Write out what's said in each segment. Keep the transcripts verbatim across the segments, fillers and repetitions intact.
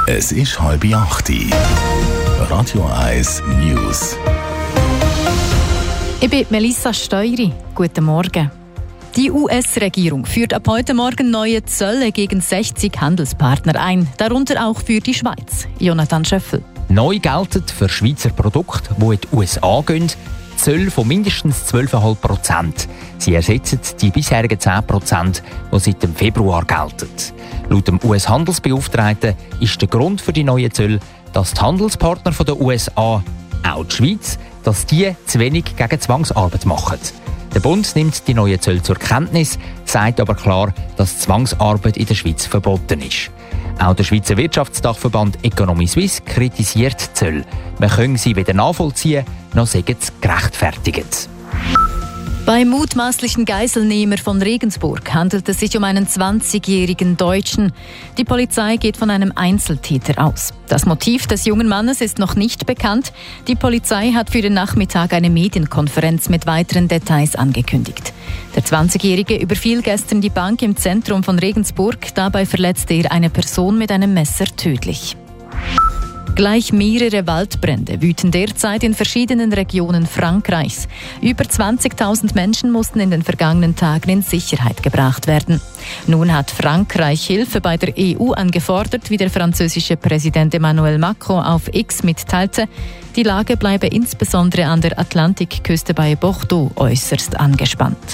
Es ist halb acht. Radio eins News. Ich bin Melissa Steury. Guten Morgen. Die U S-Regierung führt ab heute Morgen neue Zölle gegen sechzig Handelspartner ein, darunter auch für die Schweiz. Jonathan Schöffel. Neu gelten für Schweizer Produkte, die in die U S A gehen, Zölle von mindestens zwölf Komma fünf Prozent. Sie ersetzen die bisherigen zehn Prozent, die seit dem Februar gelten. Laut dem U S-Handelsbeauftragten ist der Grund für die neuen Zölle, dass die Handelspartner der U S A, auch die Schweiz, dass die zu wenig gegen Zwangsarbeit machen. Der Bund nimmt die neuen Zölle zur Kenntnis, sagt aber klar, dass Zwangsarbeit in der Schweiz verboten ist. Auch der Schweizer Wirtschaftsdachverband Economy Suisse kritisiert die Zölle. Man könne sie weder nachvollziehen, noch sagen sie gerechtfertigt. Beim mutmaßlichen Geiselnehmer von Regensburg handelt es sich um einen zwanzigjährigen Deutschen. Die Polizei geht von einem Einzeltäter aus. Das Motiv des jungen Mannes ist noch nicht bekannt. Die Polizei hat für den Nachmittag eine Medienkonferenz mit weiteren Details angekündigt. Der zwanzigjährige überfiel gestern die Bank im Zentrum von Regensburg. Dabei verletzte er eine Person mit einem Messer tödlich. Gleich mehrere Waldbrände wüten derzeit in verschiedenen Regionen Frankreichs. Über zwanzigtausend Menschen mussten in den vergangenen Tagen in Sicherheit gebracht werden. Nun hat Frankreich Hilfe bei der E U angefordert, wie der französische Präsident Emmanuel Macron auf X mitteilte. Die Lage bleibe insbesondere an der Atlantikküste bei Bordeaux äußerst angespannt.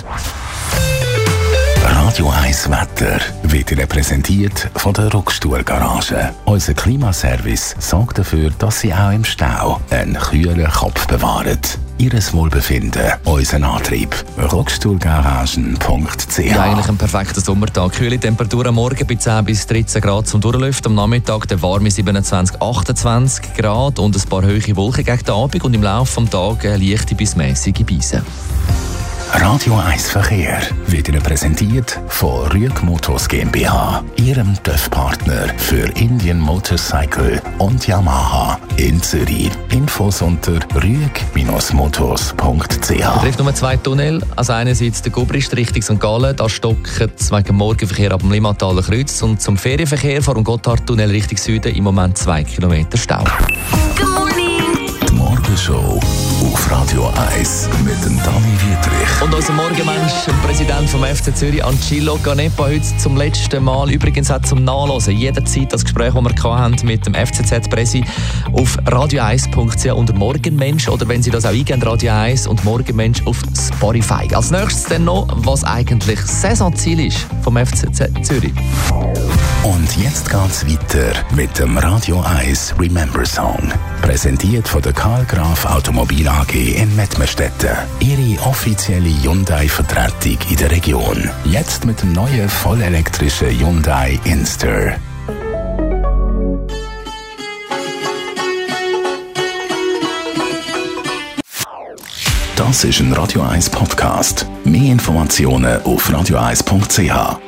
Radio eins Wetter wird Ihnen präsentiert von der Ruckstuhl-Garage. Unser Klimaservice sorgt dafür, dass Sie auch im Stau einen kühlen Kopf bewahren. Ihres Wohlbefinden, unseren Antrieb. Ruckstuhlgaragen punkt c h. Ja, eigentlich ein perfekter Sommertag. Kühle Temperatur am Morgen bei zehn bis dreizehn Grad zum Durchlüften. Am Nachmittag der warme siebenundzwanzig, achtundzwanzig Grad und ein paar hohe Wolken gegen den Abend. Und im Laufe des Tages leichte bis mäßige Beise. Radio eins Verkehr wird Ihnen präsentiert von Rüeg Motors GmbH, Ihrem T Ö F-Partner für Indian Motorcycle und Yamaha in Zürich. Infos unter rüeg Motors punkt c h. Betrifft nur zwei Tunnel. Also einerseits der Gubrist Richtung Sankt Gallen, da stockt wegen dem Morgenverkehr ab dem Limmataler Kreuz, und zum Ferienverkehr vor dem Gotthardtunnel Richtung Süden im Moment zwei Kilometer Stau. Die Morgenshow auf Radio eins mit dem Dani Wietrich. Und unser Morgenmensch, der Präsident vom F C Zürich, Angelo Canepa, heute zum letzten Mal, übrigens auch zum Nachlesen, jederzeit das Gespräch, das wir hatten mit dem F C Z-Präsi auf radio eins punkt c h unter Morgenmensch, oder wenn Sie das auch eingeben, Radio eins und Morgenmensch auf Spotify. Als nächstes dann noch, was eigentlich Saisonziel ist vom F C Z Zürich. Und jetzt geht's weiter mit dem Radio eins Remember Song. Präsentiert von der Karl Graf Automobil A G in Mettmerstetten. Ihre offizielle Hyundai-Vertretung in der Region. Jetzt mit dem neuen vollelektrischen Hyundai Inster. Das ist ein Radio eins Podcast. Mehr Informationen auf radio eins punkt c h.